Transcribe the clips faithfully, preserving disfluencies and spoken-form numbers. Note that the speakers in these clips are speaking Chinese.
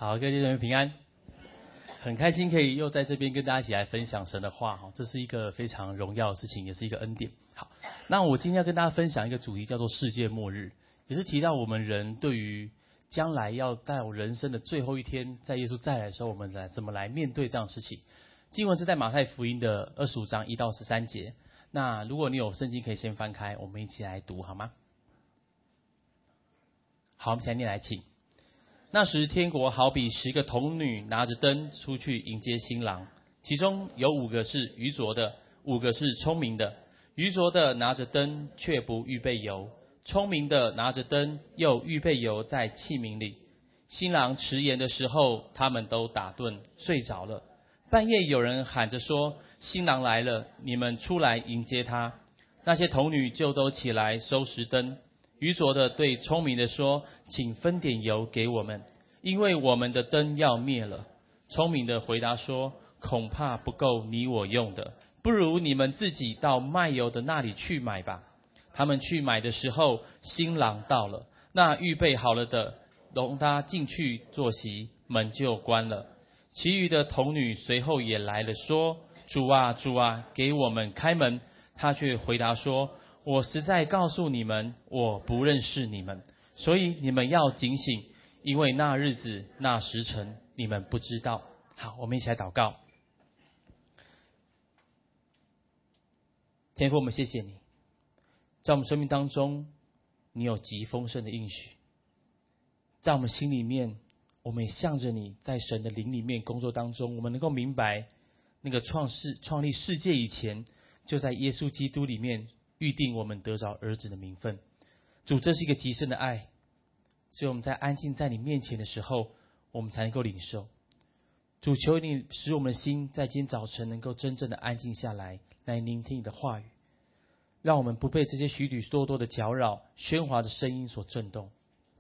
好，各位弟兄姊妹平安，很开心可以又在这边跟大家一起来分享神的话，这是一个非常荣耀的事情，也是一个恩典。好，那我今天要跟大家分享一个主题，叫做世界末日，也是提到我们人对于将来要到人生的最后一天，在耶稣再来的时候，我们来怎么来面对这样的事情。经文是在马太福音的二十五章一到十三节。那如果你有圣经，可以先翻开，我们一起来读好吗？好，我们现在念来，请。那时天国好比十个童女拿着灯出去迎接新郎，其中有五个是愚拙的，五个是聪明的。愚拙的拿着灯却不预备油，聪明的拿着灯又预备油在器皿里。新郎迟延的时候，他们都打盹睡着了。半夜有人喊着说，新郎来了，你们出来迎接他。那些童女就都起来收拾灯。愚拙的对聪明的说，请分点油给我们，因为我们的灯要灭了。聪明的回答说，恐怕不够你我用的，不如你们自己到卖油的那里去买吧。他们去买的时候，新郎到了，那预备好了的容他进去坐席，门就关了。其余的童女随后也来了，说，主啊主啊，给我们开门。他却回答说，我实在告诉你们，我不认识你们，所以你们要警醒，因为那日子那时辰你们不知道。好，我们一起来祷告。天父，我们谢谢你，在我们生命当中，你有极丰盛的应许，在我们心里面，我们也向着你在神的灵里面工作当中，我们能够明白那个创世创立世界以前，就在耶稣基督里面预定我们得着儿子的名分。主，这是一个极深的爱，只有我们在安静在你面前的时候，我们才能够领受。主，求你使我们的心在今天早晨能够真正的安静下来，来聆听你的话语，让我们不被这些许许多多的搅扰喧哗的声音所震动。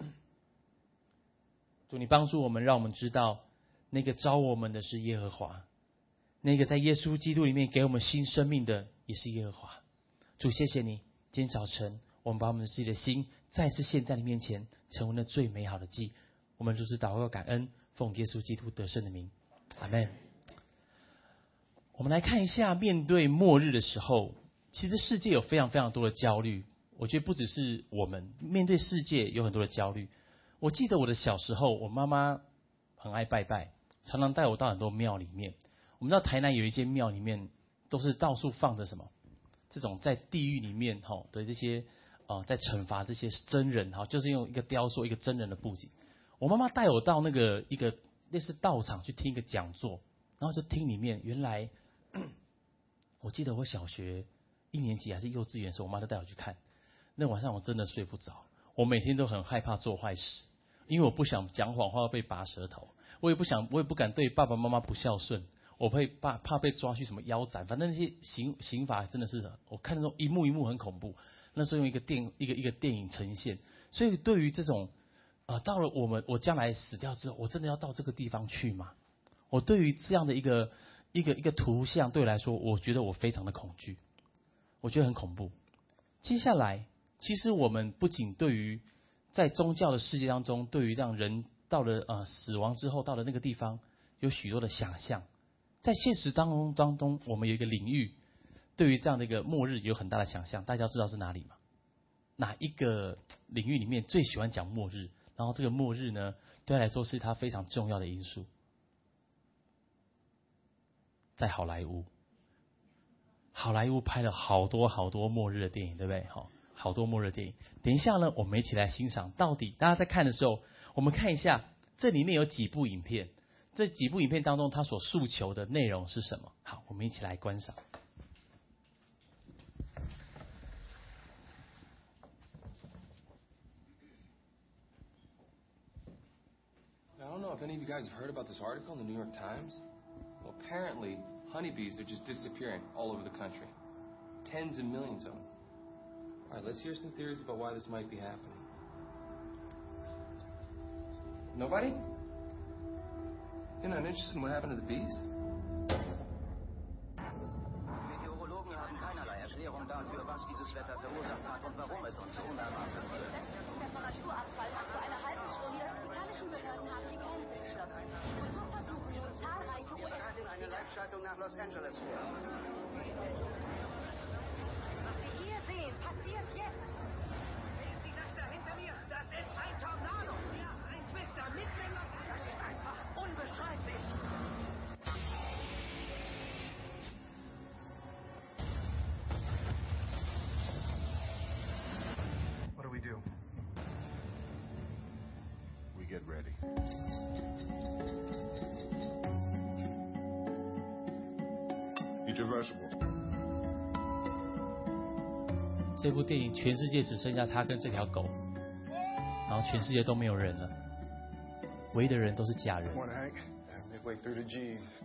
主，你帮助我们，让我们知道那个召我们的是耶和华，那个在耶稣基督里面给我们新生命的也是耶和华。主，谢谢你，今天早晨我们把我们自己的心再次献在你面前，成为了最美好的祭。我们如此祷告感恩，奉耶稣基督得胜的名，阿们。我们来看一下，面对末日的时候，其实世界有非常非常多的焦虑。我觉得不只是我们面对世界有很多的焦虑。我记得我的小时候，我妈妈很爱拜拜，常常带我到很多庙里面。我们知道台南有一间庙里面都是到处放着什么这种在地狱里面的这些呃在惩罚这些真人，就是用一个雕塑一个真人的布景。我妈妈带我到那个一个类似道场去听一个讲座，然后就听里面原来我记得我小学一年级还是幼稚园的时候，我妈就带我去看。那晚上我真的睡不着，我每天都很害怕做坏事，因为我不想讲谎话被拔舌头，我也不想我也不敢对爸爸妈妈不孝顺，我会怕怕被抓去什么腰斩，反正那些刑刑罚真的是我看那种一幕一幕很恐怖。那是用一个电一个一个电影呈现，所以对于这种呃到了我们我将来死掉之后，我真的要到这个地方去吗？我对于这样的一个一个一个图像，对我来说，我觉得我非常的恐惧，我觉得很恐怖。接下来，其实我们不仅对于在宗教的世界当中，对于让人到了呃死亡之后到了那个地方，有许多的想象。在现实当中当中，我们有一个领域，对于这样的一个末日有很大的想象。大家知道是哪里吗？哪一个领域里面最喜欢讲末日？然后这个末日呢，对他来说是他非常重要的因素。在好莱坞，好莱坞拍了好多好多末日的电影，对不对？好，好多末日的电影。等一下呢，我们一起来欣赏，到底大家在看的时候，我们看一下这里面有几部影片，这几部影片当中，它所诉求的内容是什么？好，我们一起来观赏。 I don't know if any of you guys have heard about this article in the New York Times. Well, apparently, honeybees are just disappearing all over the country. Tens and millions of them. All right, let's hear some theories about why this might be happening. Nobody? You're not interested in what happened to the bees? Meteorologen haben keinerlei Erklärung dafür, was dieses Wetter verursacht hat und warum es uns so unerwartet trifft. Temperaturabfall hat vor einer halben Stunde. Die kanadischen Behörden haben die Grenze geschlossen. Veranstaltung nach Los Angeles vor. Was Sie hier sehen, passiert jetzt. Sehen Sie das da hinter mir? Das ist ein Tornado. Ja, ein Twister mitten in Los Angeles. Das ist einfach unbeschreiblich. What do we do? We get ready. Irreversible. 这部电影全世界只剩下他跟这条狗，然后全世界都没有人了，唯一的人都是假人。 Come on, Hank. Midway through the G's.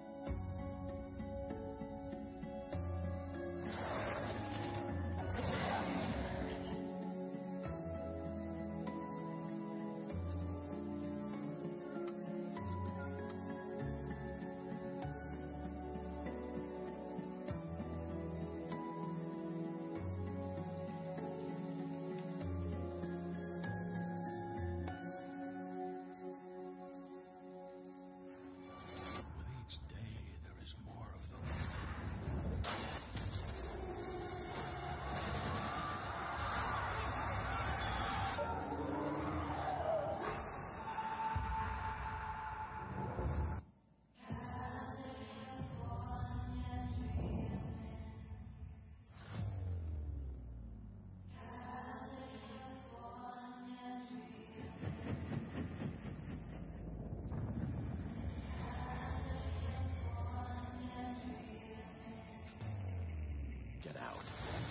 Get out.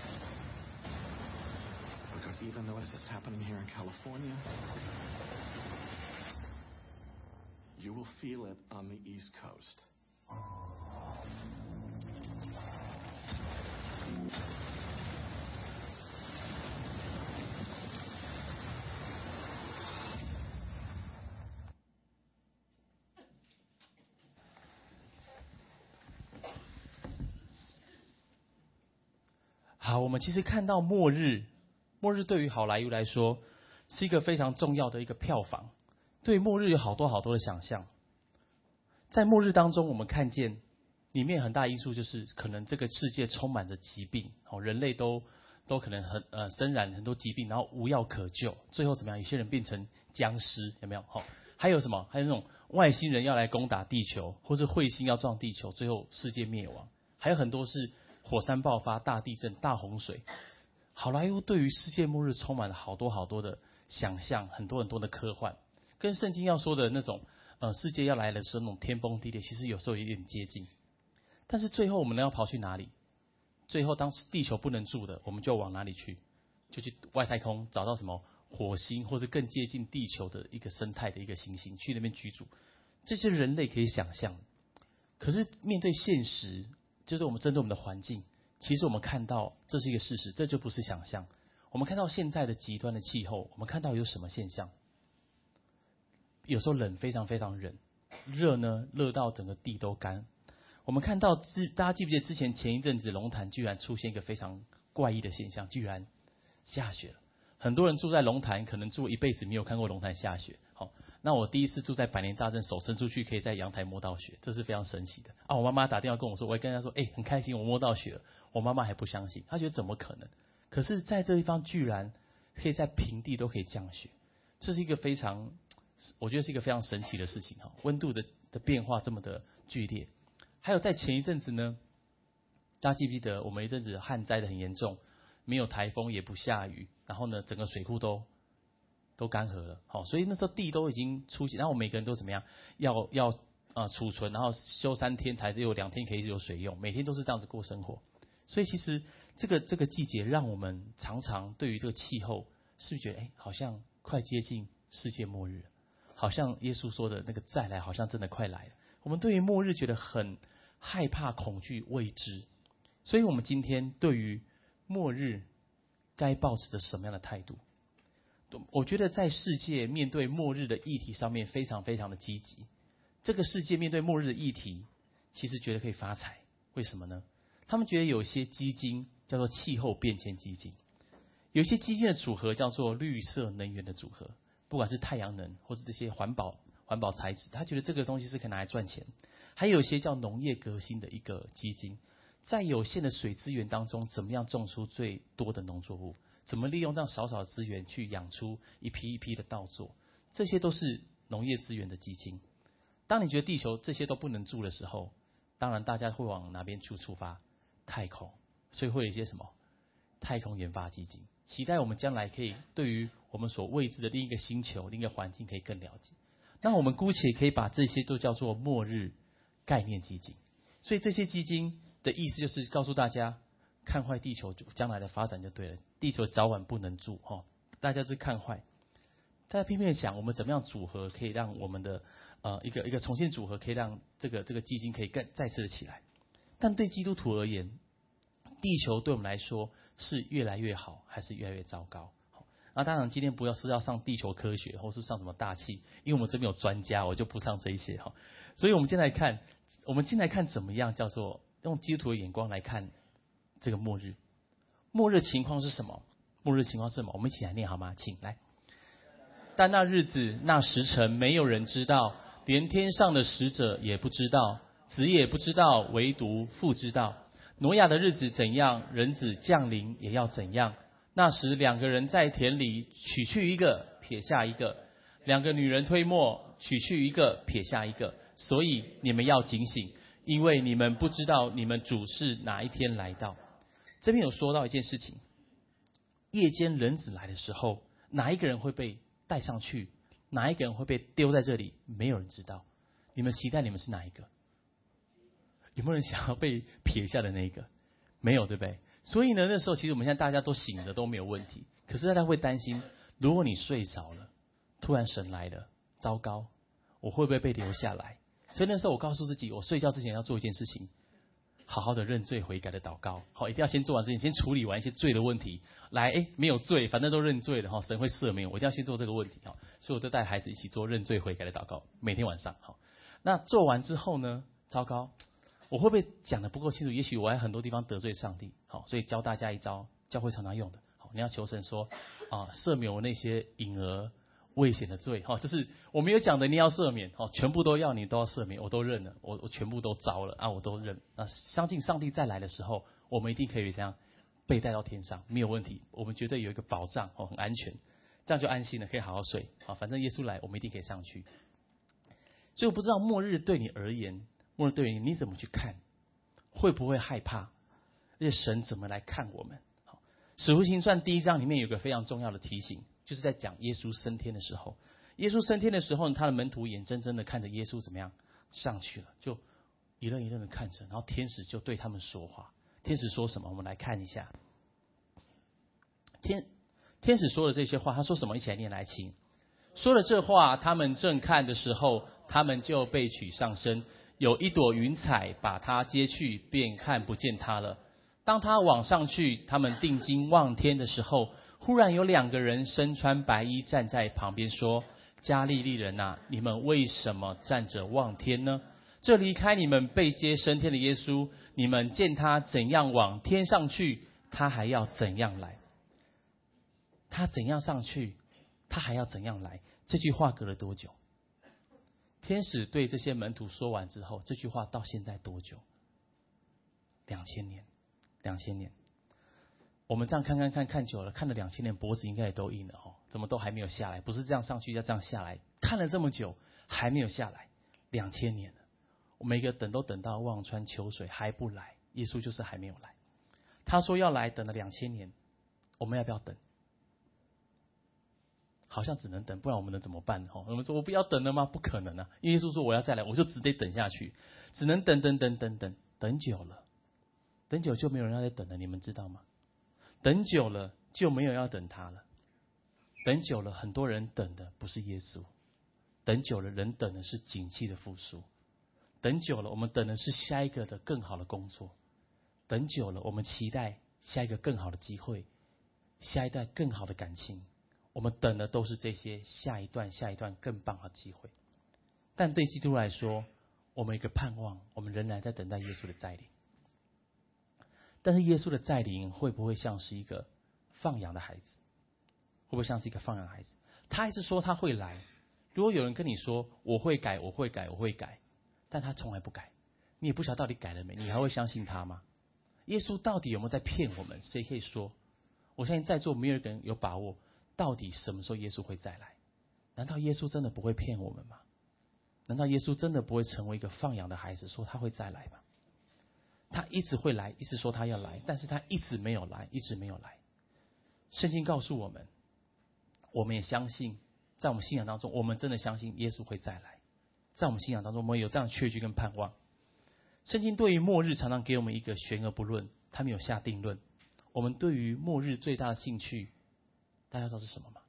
Because even though this is happening here in California, you will feel it on the East Coast. 好，我们其实看到末日，末日对于好莱坞来说是一个非常重要的一个票房。对末日有好多好多的想象。在末日当中，我们看见里面很大因素就是可能这个世界充满着疾病，哦，人类都都可能很呃身染很多疾病，然后无药可救，最后怎么样？有些人变成僵尸，有没有？好、哦，还有什么？还有那种外星人要来攻打地球，或是彗星要撞地球，最后世界灭亡。还有很多是火山爆发、大地震、大洪水。好莱坞对于世界末日充满了好多好多的想象，很多很多的科幻，跟圣经要说的那种呃世界要来的时候那种天崩地裂，其实有时候有点接近。但是最后我们要跑去哪里？最后当地球不能住的，我们就往哪里去？就去外太空找到什么火星，或是更接近地球的一个生态的一个行星，去那边居住。这些人类可以想象，可是面对现实，就是我们针对我们的环境，其实我们看到这是一个事实，这就不是想象。我们看到现在的极端的气候，我们看到有什么现象？有时候冷非常非常冷，热呢热到整个地都干。我们看到之大家记不记得之前前一阵子龙潭居然出现一个非常怪异的现象，居然下雪了。很多人住在龙潭，可能住一辈子没有看过龙潭下雪。好，那我第一次住在百年大镇，手伸出去可以在阳台摸到雪，这是非常神奇的啊！我妈妈打电话跟我说，我也跟她说，哎、欸，很开心我摸到雪了。我妈妈还不相信，她觉得怎么可能？可是在这地方居然可以在平地都可以降雪，这是一个非常，我觉得是一个非常神奇的事情哈。温度的的变化这么的剧烈。还有在前一阵子呢，大家记不记得我们一阵子旱灾的很严重，没有台风也不下雨，然后呢整个水库都都干涸了，好，所以那时候地都已经出现，然后每个人都怎么样，要要呃储存，然后休三天才只有两天可以有水用，每天都是这样子过生活。所以其实这个这个季节让我们常常对于这个气候，是不是觉得哎好像快接近世界末日，好像耶稣说的那个再来好像真的快来了。我们对于末日觉得很害怕、恐惧、未知，所以我们今天对于末日该抱持着什么样的态度？我觉得在世界面对末日的议题上面非常非常的积极。这个世界面对末日的议题，其实觉得可以发财，为什么呢？他们觉得有一些基金叫做气候变迁基金，有一些基金的组合叫做绿色能源的组合，不管是太阳能或是这些环保环保材质，他觉得这个东西是可以拿来赚钱。 还有一些叫农业革新的一个基金，在有限的水资源当中，怎么样种出最多的农作物？怎么利用这样少少的资源去养出一批一批的稻作？这些都是农业资源的基金。当你觉得地球这些都不能住的时候，当然大家会往哪边去出发？太空。所以会有一些什么太空研发基金，期待我们将来可以对于我们所未知的另一个星球、另一个环境可以更了解。那我们姑且可以把这些都叫做末日概念基金。所以这些基金的意思就是告诉大家，看坏地球将来的发展就对了，地球早晚不能住哈，大家是看坏。大家偏偏想，我们怎么样组合可以让我们的呃一个一个重新组合，可以让这个这个基金可以更再次的起来。但对基督徒而言，地球对我们来说是越来越好，还是越来越糟糕？那当然，今天不要是要上地球科学，或是上什么大气，因为我们这边有专家，我就不上这一些哈。所以我们进来看，我们进来看怎么样叫做用基督徒的眼光来看这个末日。末日情况是什么？末日情况是什么？我们一起来念好吗？请来。但那日子、那时辰，没有人知道，连天上的使者也不知道，子也不知道，唯独父知道。挪亚的日子怎样，人子降临也要怎样。那时两个人在田里，取去一个，撇下一个；两个女人推磨，取去一个，撇下一个。所以你们要警醒，因为你们不知道你们主是哪一天来到。这边有说到一件事情，夜间人子来的时候，哪一个人会被带上去，哪一个人会被丢在这里，没有人知道。你们期待你们是哪一个？有没有人想要被撇下的那一个？没有，对不对？所以呢，那时候其实我们现在大家都醒了，都没有问题。可是大家会担心，如果你睡着了，突然神来了，糟糕，我会不会被留下来？所以那时候我告诉自己，我睡觉之前要做一件事情，好好的认罪悔改的祷告。好，一定要先做完这件，先处理完一些罪的问题。来，哎，没有罪，反正都认罪了哈，神会赦免我。我一定要先做这个问题哈。所以我就带孩子一起做认罪悔改的祷告，每天晚上。好，那做完之后呢，糟糕。我会不会讲得不够清楚？也许我在很多地方得罪上帝，好，所以教大家一招，教会常常用的。好，你要求神说啊，赦免我那些隐而未显的罪，哈，就是我没有讲的，你要赦免，好，全部都要你都要赦免，我都认了，我我全部都招了啊，我都认。那相信上帝再来的时候，我们一定可以这样被带到天上，没有问题，我们绝对有一个保障，哦，很安全，这样就安心了，可以好好睡，好，反正耶稣来，我们一定可以上去。所以我不知道末日对你而言。末日对于你怎么去看？会不会害怕？而且神怎么来看我们？好，使徒行传第一章里面有个非常重要的提醒，就是在讲耶稣升天的时候。耶稣升天的时候，他的门徒眼睁睁的看着耶稣怎么样上去了，就一愣一愣的看着，然后天使就对他们说话。天使说什么？我们来看一下。天天使说了这些话，他说什么？一起来念来，请。说了这话，他们正看的时候，他们就被取上升。有一朵云彩把他接去，便看不见他了。当他往上去，他们定睛望天的时候，忽然有两个人身穿白衣站在旁边说：加利利人啊，你们为什么站着望天呢？这离开你们被接升天的耶稣，你们见他怎样往天上去，他还要怎样来。他怎样上去，他还要怎样来。这句话隔了多久？天使对这些门徒说完之后，这句话到现在多久？两千年，两千年。我们这样看看看看久了，看了两千年，脖子应该也都硬了哦，怎么都还没有下来？不是这样上去，要这样下来。看了这么久，还没有下来，两千年了。我们每个等都等到望穿秋水还不来，耶稣就是还没有来。他说要来，等了两千年，我们要不要等？好像只能等，不然我们能怎么办？我们说我不要等了吗？不可能啊！耶稣说我要再来，我就只得等下去，只能等等等等等等久了，等久就没有人要再等了，你们知道吗？等久了就没有要等他了，等久了很多人等的不是耶稣，等久了人等的是景气的复苏，等久了我们等的是下一个的更好的工作，等久了我们期待下一个更好的机会，下一段更好的感情。我们等的都是这些下一段下一段更棒的机会。但对基督来说，我们有一个盼望，我们仍然在等待耶稣的再临。但是耶稣的再临会不会像是一个放羊的孩子？会不会像是一个放羊的孩子？他一直说他会来。如果有人跟你说我会改我会改我会改， 但他从来不改。你也不晓得到底改了没，你还会相信他吗？耶稣到底有没有在骗我们？谁可以说？我相信在座没有人有把握，到底什么时候耶稣会再来？难道耶稣真的不会骗我们吗？难道耶稣真的不会成为一个放羊的孩子，说他会再来吗？他一直会来，一直说他要来，但是他一直没有来，一直没有来。圣经告诉我们，我们也相信，在我们信仰当中，我们真的相信耶稣会再来。在我们信仰当中，我们有这样的确据跟盼望。圣经对于末日常常给我们一个悬而不论，他没有下定论。我们对于末日最大的兴趣，大家知道是什么吗？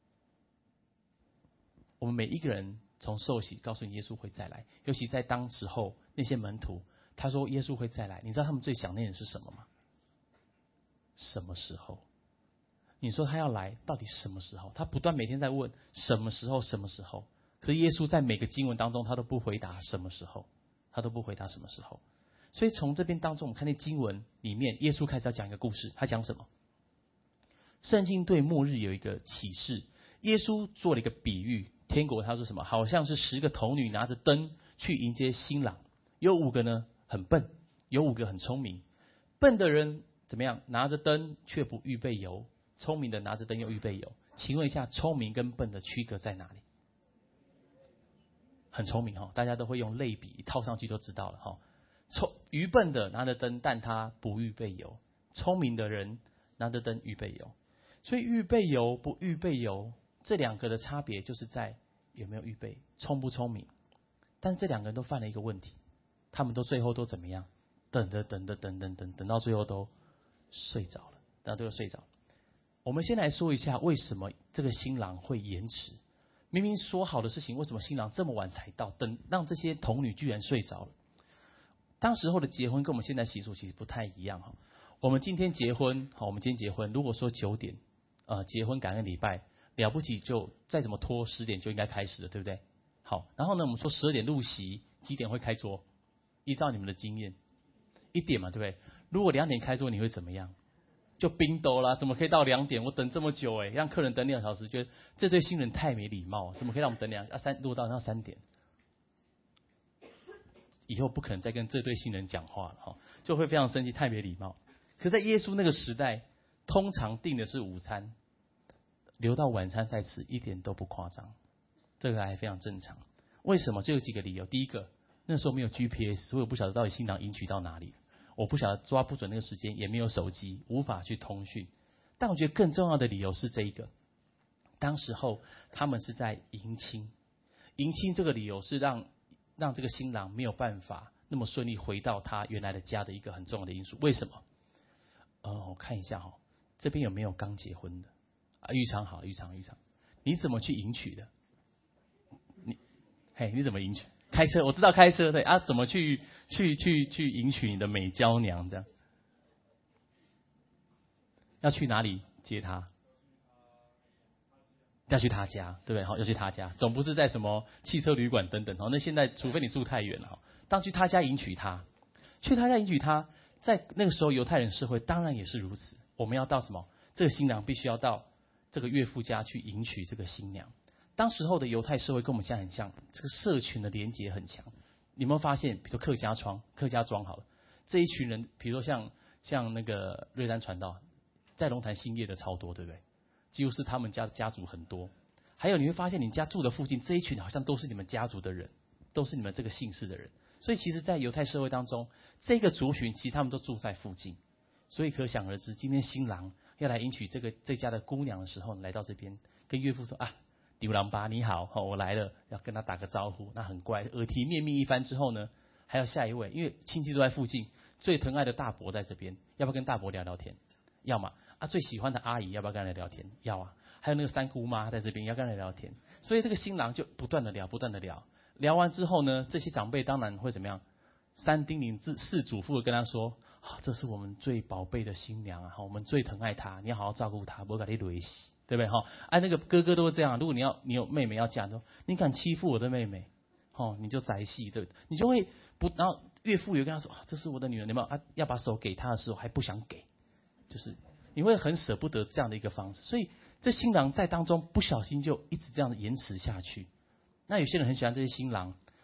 我们每一个人从受洗告诉你耶稣会再来，尤其在当时候那些门徒，他说耶稣会再来，你知道他们最想念的是什么吗？什么时候？你说他要来，到底什么时候？他不断每天在问什么时候，什么时候？可是耶稣在每个经文当中，他都不回答什么时候，他都不回答什么时候。所以从这边当中，我们看见经文里面，耶稣开始要讲一个故事。他讲什么？圣经对末日有一个启示。耶稣做了一个比喻，天国他说什么？好像是十个童女拿着灯去迎接新郎，有五个呢很笨，有五个很聪明。笨的人怎么样？拿着灯却不预备油，聪明的拿着灯又预备油。请问一下，聪明跟笨的区隔在哪里？很聪明哈，大家都会用类比套上去就知道了哈。聪愚笨的拿着灯，但他不预备油；聪明的人拿着灯预备油。所以预备油不预备油，这两个的差别就是在有没有预备，聪不聪明。但是这两个人都犯了一个问题，他们都最后都怎么样？等着等着等等等等到最后都睡着了，等到最后睡着了。我们先来说一下为什么这个新郎会延迟。明明说好的事情，为什么新郎这么晚才到？等让这些童女居然睡着了。当时候的结婚跟我们现在习俗其实不太一样哈。我们今天结婚，好，我们今天结婚，如果说九点，呃，结婚感恩礼拜，了不起就再怎么拖十点就应该开始了，对不对？好，然后呢，我们说十二点入席，几点会开桌？依照你们的经验，一点嘛，对不对？如果两点开桌，你会怎么样？就冰斗啦，怎么可以到两点？我等这么久哎，让客人等两小时，觉得这对新人太没礼貌，怎么可以让我们等两啊三？如果到到三点，以后不可能再跟这对新人讲话了哈，就会非常生气，太没礼貌。可在耶稣那个时代，通常订的是午餐，留到晚餐再吃，一点都不夸张，这个还非常正常。为什么？这有几个理由。第一个，那时候没有 G P S， 所以我不晓得到底新郎迎娶到哪里。我不晓得抓不准那个时间，也没有手机，无法去通讯。但我觉得更重要的理由是这一个，当时候他们是在迎亲，迎亲这个理由是让让这个新郎没有办法那么顺利回到他原来的家的一个很重要的因素。为什么？呃，我看一下哈、哦，这边有没有刚结婚的？啊，玉昌好，玉昌玉昌，你怎么去迎娶的？你，嘿，你怎么迎娶？开车，我知道开车对啊，怎么去去去去迎娶你的美娇娘？这样要去哪里接她？要去他家，对不对？好，要去他家，总不是在什么汽车旅馆等等。好，那现在除非你住太远了，当去他家迎娶她，去他家迎娶她，在那个时候犹太人社会当然也是如此。我们要到什么？这个新娘必须要到这个岳父家去迎娶这个新娘。当时候的犹太社会跟我们现在很像，这个社群的连结很强。你有没有发现，比如说客家庄，客家庄好了，这一群人，比如说像像那个瑞丹传道，在龙潭兴业的超多，对不对？几乎是他们家的家族很多。还有你会发现，你家住的附近这一群好像都是你们家族的人，都是你们这个姓氏的人。所以其实，在犹太社会当中，这个族群其实他们都住在附近。所以可想而知，今天新郎要来迎娶这个这家的姑娘的时候，来到这边跟岳父说啊，牛郎爸你好，我来了，要跟他打个招呼。那很乖，耳提面命一番之后呢，还要下一位，因为亲戚都在附近，最疼爱的大伯在这边，要不要跟大伯聊聊天？要嘛啊，最喜欢的阿姨要不要跟他聊天？要啊。还有那个三姑妈在这边要跟他聊天，所以这个新郎就不断的聊，不断的聊。聊完之后呢，这些长辈当然会怎么样？三叮咛四嘱咐的跟他说：“啊，这是我们最宝贝的新娘啊，我们最疼爱她，你要好好照顾她，不要给她累死，对不对？哈，哎，那个哥哥都是这样。如果你要你有妹妹要嫁，说你敢欺负我的妹妹，哦，你就宅戏，对不对？你就会不，然后岳父也跟他说：啊，这是我的女儿，你们啊要把手给她的时候还不想给，就是你会很舍不得这样的一个方式，所以。”这新郎在当中不小心就一直这样延迟下去。那有些人很喜欢这些新郎，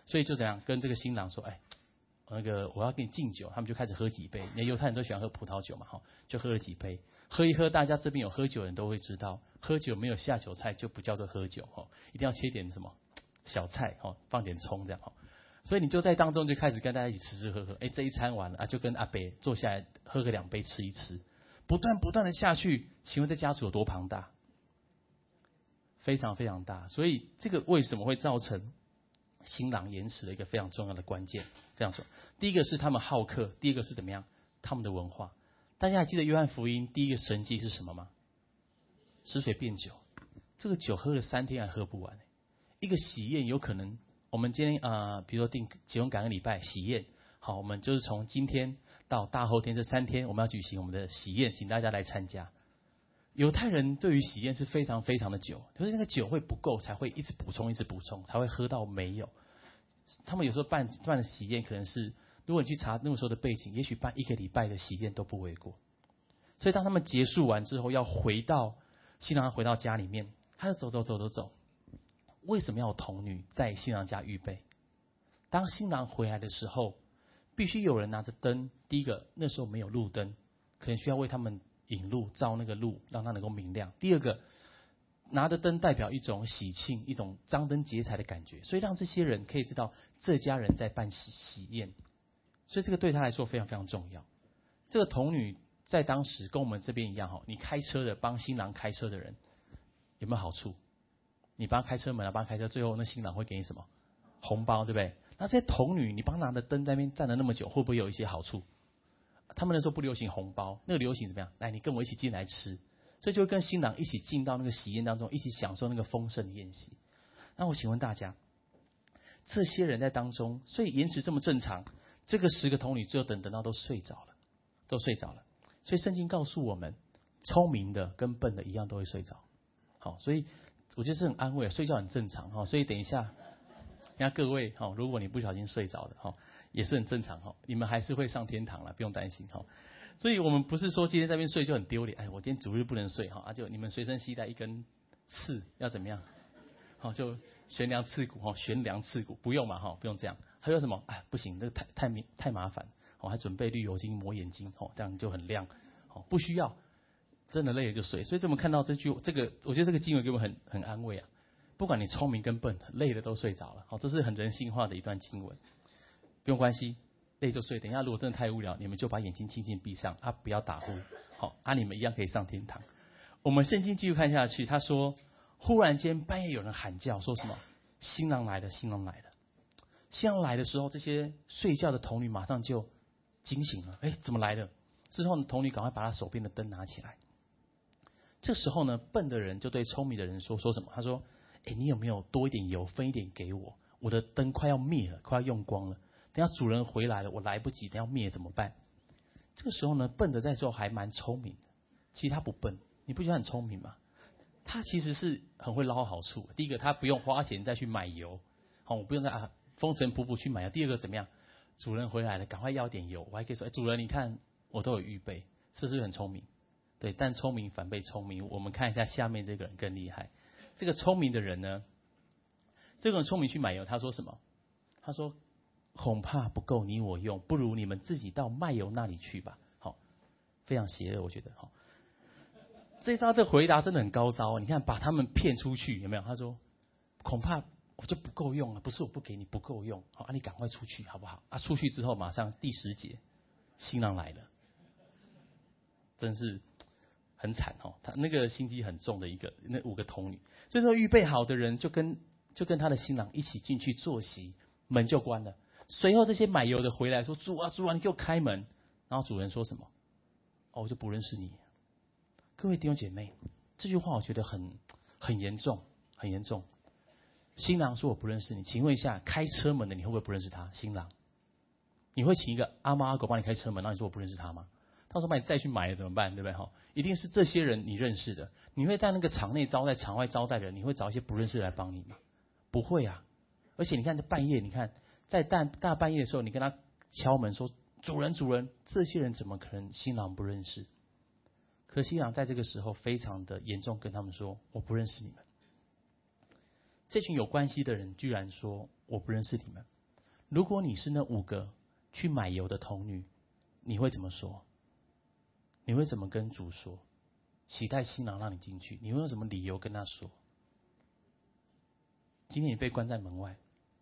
所以就怎样跟这个新郎说，哎，那个我要给你敬酒，他们就开始喝几杯。那犹太人都喜欢喝葡萄酒嘛，哈，就喝了几杯，喝一喝，大家这边有喝酒的人都会知道，喝酒没有下酒菜就不叫做喝酒，哈，一定要切点什么小菜，哈，放点葱这样，哈。所以你就在当中就开始跟大家一起吃吃喝喝，哎，这一餐完了啊，就跟阿伯坐下来喝个两杯吃一吃，不断不断的下去。请问这家族有多庞大？非常非常大。所以这个为什么会造成新郎延迟的一个非常重要的关键，非常重要。第一个是他们好客，第二个是怎么样？他们的文化。大家还记得约翰福音第一个神迹是什么吗？使水变酒。这个酒喝了三天还喝不完。一个喜宴有可能，我们今天啊、呃，比如说定结婚感恩礼拜喜宴，好，我们就是从今天到大后天这三天，我们要举行我们的喜宴，请大家来参加。犹太人对于喜宴是非常非常的久，可是那个酒会不够，才会一直补充，一直补充，才会喝到没有。他们有时候办办的喜宴，可能是如果你去查那个时候的背景，也许办一个礼拜的喜宴都不为过。所以当他们结束完之后，要回到新郎回到家里面，他就走走走走走。为什么要有童女在新郎家预备？当新郎回来的时候，必须有人拿着灯。第一个，那时候没有路灯，可能需要为他们引路，照那个路，让它能够明亮。第二个，拿着灯代表一种喜庆，一种张灯结彩的感觉，所以让这些人可以知道这家人在办喜喜宴，所以这个对他来说非常非常重要。这个童女在当时跟我们这边一样哈，你开车的帮新郎开车的人有没有好处？你帮他开车门啊，帮他开车，最后那新郎会给你什么红包，对不对？那这些童女，你帮他拿着灯在那边站了那么久，会不会有一些好处？他们那时候不流行红包，那个流行怎么样？来，你跟我一起进来吃，所以就跟新郎一起进到那个喜宴当中，一起享受那个丰盛的宴席。那我请问大家，这些人在当中，所以延迟这么正常，这个十个童女最后等等到都睡着了，都睡着了。所以圣经告诉我们，聪明的跟笨的一样都会睡着。好，所以我觉得是很安慰，睡觉很正常哈。所以等一下，那各位哈，如果你不小心睡着了哈，也是很正常哈，你们还是会上天堂了，不用担心哈。所以我们不是说今天在那边睡就很丢脸，哎，我今天主日不能睡哈，啊就你们随身携带一根刺要怎么样？好，就悬梁刺股哈，悬梁刺股不用嘛哈，不用这样。还有什么？哎，不行，这个太太太麻烦，我还准备绿油精抹眼睛哦，这样就很亮，哦，不需要。真的累了就睡，所以这么看到这句这个，我觉得这个经文给我很很安慰啊。不管你聪明跟笨，累了都睡着了，好，这是很人性化的一段经文，不用关系，累就睡。等一下如果真的太无聊，你们就把眼睛轻轻闭上啊，不要打呼，好啊，你们一样可以上天堂。我们圣经继续看下去，他说，忽然间半夜有人喊叫，说什么？新郎来了，新郎来了。新郎来的时候，这些睡觉的童女马上就惊醒了，哎，怎么来了？之后呢，童女赶快把她手边的灯拿起来。这时候呢，笨的人就对聪明的人说：“说什么？他说：‘哎，你有没有多一点油，分一点给我？我的灯快要灭了，快要用光了。等下主人回来了，我来不及，等下灭怎么办？’这个时候呢，笨的在时候还蛮聪明的。其实他不笨，你不觉得很聪明吗？他其实是很会捞好处。第一个，他不用花钱再去买油，好，我不用再啊风尘仆仆去买油。第二个怎么样？主人回来了，赶快要点油，我还可以说：‘哎，主人，你看我都有预备。’是不是很聪明？”对，但聪明反被聪明。我们看一下下面这个人更厉害。这个聪明的人呢，这个人聪明去买油，他说什么？他说：“恐怕不够你我用，不如你们自己到卖油那里去吧。”好，非常邪恶，我觉得。好，这招这回答真的很高招。你看，把他们骗出去，有没有？他说：“恐怕我就不够用了，不是我不给你不够用，好啊，你赶快出去好不好？”啊，出去之后马上第十节，新郎来了，真是。很惨哦，他那个心机很重的一个那五个童女，所以说预备好的人就跟就跟他的新郎一起进去坐席，门就关了。随后这些买油的回来说：“主啊主啊，你给我开门。”然后主人说什么？哦，我就不认识你。各位弟兄姐妹，这句话我觉得很很严重，很严重。新郎说我不认识你，请问一下，开车门的你会不会不认识他？新郎，你会请一个阿猫阿狗帮你开车门，然后你说我不认识他吗？到时候把你再去买了怎么办？对不对？哈，一定是这些人你认识的。你会在那个场内招待、场外招待的人，你会找一些不认识的来帮你吗？不会啊！而且你看，在半夜，你看在大大半夜的时候，你跟他敲门说：“主人，主人！”这些人怎么可能新郎不认识？可新郎在这个时候非常的严重，跟他们说：“我不认识你们。”这群有关系的人居然说：“我不认识你们。” 如果你是那五个去买油的童女，你会怎么说？你会怎么跟主说？期待新郎让你进去，你会用什么理由跟他说？今天你被关在门外，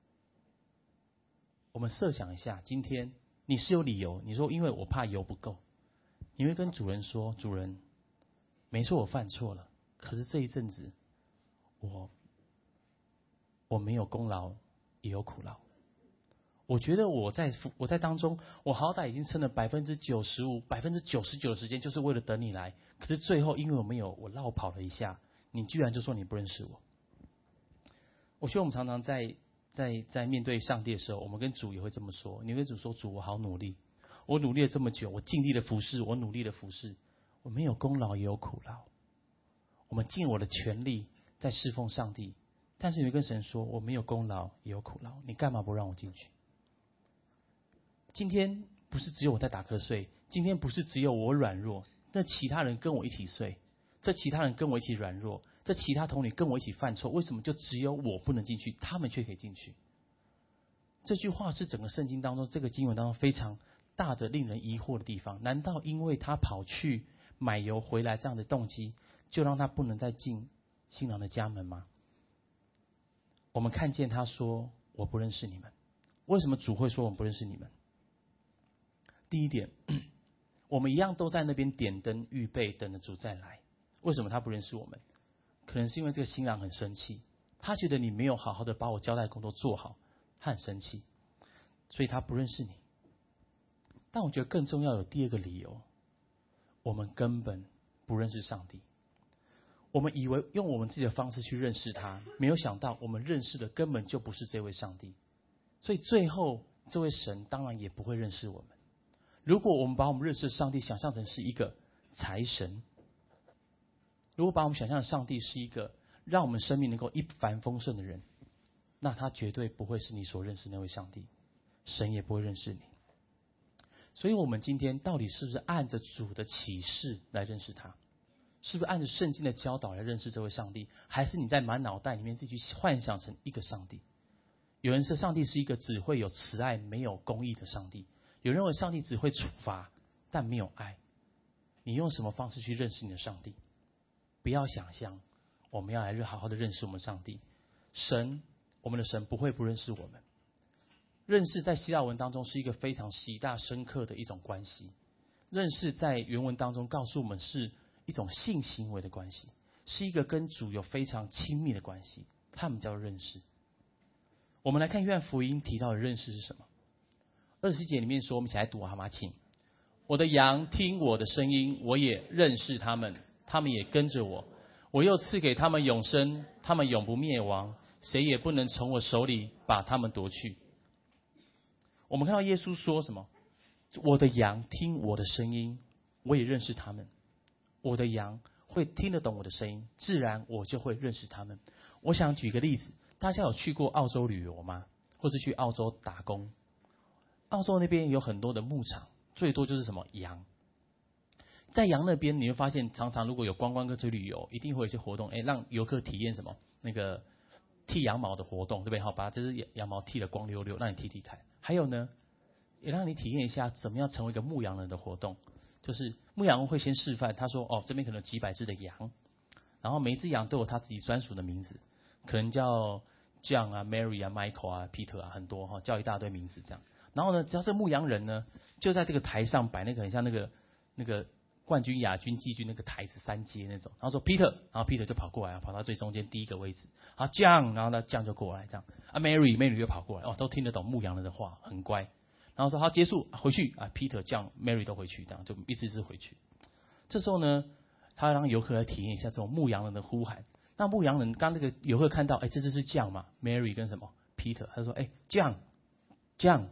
我们设想一下，今天你是有理由，你说因为我怕油不够，你会跟主人说：主人，没错，我犯错了，可是这一阵子我我没有功劳也有苦劳，我觉得我在我在当中，我好歹已经撑了百分之九十五、百分之九十九的时间，就是为了等你来。可是最后因为我没有，我绕跑了一下，你居然就说你不认识我。我觉得我们常常在在在面对上帝的时候，我们跟主也会这么说。你跟主说：主，我好努力，我努力了这么久，我尽力的服侍，我努力的服侍，我没有功劳也有苦劳。我们尽我的全力在侍奉上帝，但是你会跟神说：我没有功劳也有苦劳，你干嘛不让我进去？今天不是只有我在打瞌睡，今天不是只有我软弱，那其他人跟我一起睡，这其他人跟我一起软弱，这其他童女跟我一起犯错，为什么就只有我不能进去，他们却可以进去？这句话是整个圣经当中这个经文当中非常大的令人疑惑的地方。难道因为他跑去买油回来这样的动机，就让他不能再进新郎的家门吗？我们看见他说：我不认识你们。为什么主会说我们不认识你们？第一点，我们一样都在那边点灯预备，等着主再来。为什么他不认识我们？可能是因为这个新郎很生气，他觉得你没有好好的把我交代的工作做好，他很生气，所以他不认识你。但我觉得更重要有第二个理由，我们根本不认识上帝。我们以为用我们自己的方式去认识他，没有想到我们认识的根本就不是这位上帝。所以最后这位神当然也不会认识我们。如果我们把我们认识的上帝想象成是一个财神，如果把我们想象的上帝是一个让我们生命能够一帆风顺的人，那他绝对不会是你所认识的那位上帝，神也不会认识你。所以我们今天到底是不是按着主的启示来认识他？是不是按着圣经的教导来认识这位上帝？还是你在满脑袋里面自己去幻想成一个上帝？有人说上帝是一个只会有慈爱没有公义的上帝，有人认为上帝只会处罚但没有爱。你用什么方式去认识你的上帝？不要想象我们要来好好的认识我们上帝。神，我们的神不会不认识我们。认识在希腊文当中是一个非常极大深刻的一种关系。认识在原文当中告诉我们是一种性行为的关系，是一个跟主有非常亲密的关系，他们叫做认识。我们来看约翰福音提到的认识是什么？二十七节里面说，我们一起来读好吗？请。我的羊听我的声音，我也认识他们，他们也跟着我。我又赐给他们永生，他们永不灭亡，谁也不能从我手里把他们夺去。我们看到耶稣说什么？我的羊听我的声音，我也认识他们。我的羊会听得懂我的声音，自然我就会认识他们。我想举个例子，大家有去过澳洲旅游吗？或是去澳洲打工？澳洲那边有很多的牧场，最多就是什么羊。在羊那边你会发现，常常如果有观光客去旅游，一定会有一些活动，哎，让游客体验什么那个剃羊毛的活动，对不对？好，把这只羊毛剃得光溜溜，让你剃剃看。还有呢，也让你体验一下怎么样成为一个牧羊人的活动。就是牧羊人会先示范，他说：“哦，这边可能有几百只的羊，然后每一只羊都有他自己专属的名字，可能叫 John 啊、Mary 啊、Michael 啊、Peter 啊，很多哈，叫一大堆名字这样。然后呢，只要是牧羊人呢，就在这个台上摆那个很像那个那个冠军、亚军、季军那个台子三阶那种。然后说 Peter， 然后 Peter 就跑过来，跑到最中间第一个位置。好 John， 然后呢 John 就过来这样。啊 Mary，Mary 又跑过来，哦，都听得懂牧羊人的话，很乖。然后说好结束，回去啊 Peter、John、Mary 都回去，这样就一只只回去。这时候呢，他让游客来体验一下这种牧羊人的呼喊。那牧羊人刚那个游客看到，哎，这只是 John 嘛 ，Mary 跟什么 Peter， 他说，哎 John，John，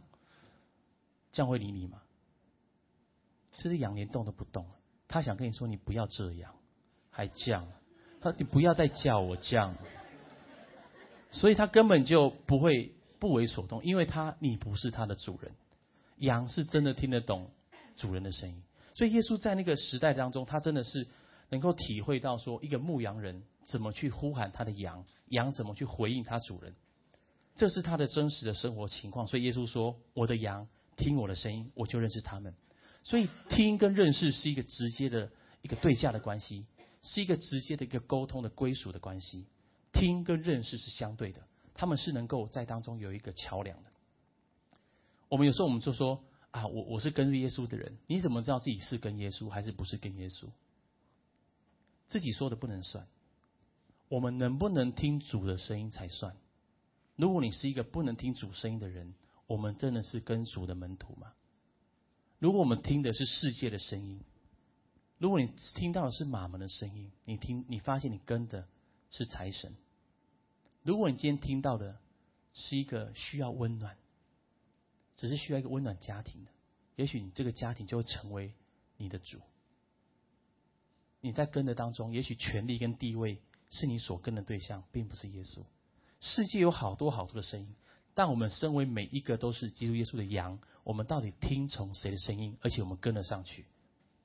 John 会理你吗？这只羊连动都不动，他想跟你说，你不要这样，还 John， 他说你不要再叫我 John， 所以他根本就不会不为所动，因为他你不是他的主人。羊是真的听得懂主人的声音，所以耶稣在那个时代当中，他真的是能够体会到说，一个牧羊人怎么去呼喊他的羊，羊怎么去回应他主人。 这是他的真实的生活情况。所以耶稣说：“我的羊听我的声音，我就认识他们。”所以听跟认识是一个直接的一个对价的关系，是一个直接的一个沟通的归属的关系。听跟认识是相对的，他们是能够在当中有一个桥梁的。我们有时候我们就说啊，我我是跟耶稣的人，你怎么知道自己是跟耶稣还是不是跟耶稣？自己说的不能算，我们能不能听主的声音才算。如果你是一个不能听主声音的人，我们真的是跟主的门徒吗？如果我们听的是世界的声音，如果你听到的是马门的声音，你听你发现你跟的是财神。如果你今天听到的是一个需要温暖，只是需要一个温暖家庭的，也许你这个家庭就会成为你的主。你在跟的当中，也许权力跟地位是你所跟的对象，并不是耶稣。世界有好多好多的声音，但我们身为每一个都是基督耶稣的羊，我们到底听从谁的声音，而且我们跟得上去？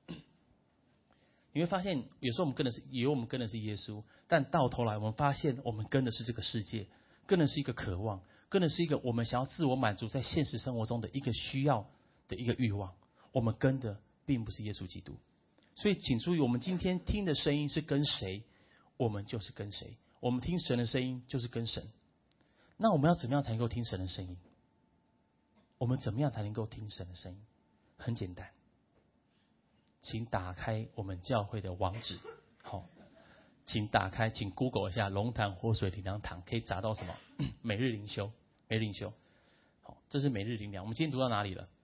你会发现，有时候我们跟的是，以为我们跟的是耶稣，但到头来我们发现，我们跟的是这个世界，跟的是一个渴望，跟的是一个我们想要自我满足在现实生活中的一个需要的一个欲望。我们跟的并不是耶稣基督。所以请注意，我们今天听的声音是跟谁，我们就是跟谁。我们听神的声音就是跟神。那我们要怎么样才能够听神的声音？我们怎么样才能够听神的声音？很简单，请打开我们教会的网址。好，请打开，请 Google 一下龙潭活水灵粮堂，可以找到什么？每日灵修，每日灵修。好，这是每日灵粮。我们今天读到哪里了？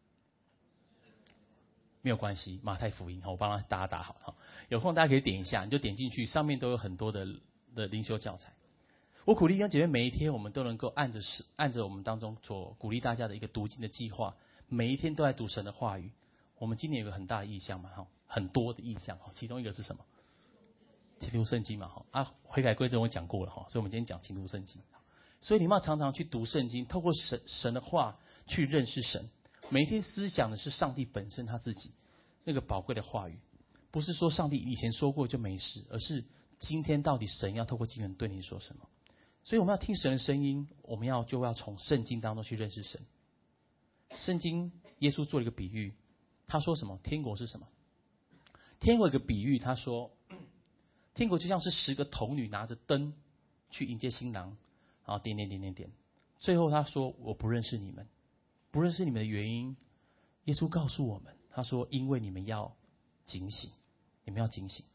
没有关系，马太福音，我帮大家打好。有空大家可以点一下，你就点进去，上面都有很多的的灵修教材。我鼓励弟兄姐妹，每一天我们都能够按着按着我们当中所鼓励大家的一个读经的计划，每一天都在读神的话语。我们今年有个很大的意向嘛，哈，很多的意向，其中一个是什么？勤读圣经嘛，哈啊，悔改归正我讲过了哈，所以我们今天讲勤读圣经。所以你们要常常去读圣经，透过神神的话去认识神。每一天思想的是上帝本身他自己那个宝贵的话语，不是说上帝以前说过就没事，而是今天到底神要透过经文对你说什么。所以我们要听神的声音，我们要就要从圣经当中去认识神。圣经耶稣做了一个比喻，他说什么？天国是什么？天国有一个比喻，他说天国就像是十个童女拿着灯去迎接新郎，然后点点点点点，最后他说我不认识你们。不认识你们的原因，耶稣告诉我们，他说因为你们要警醒，你们要警醒。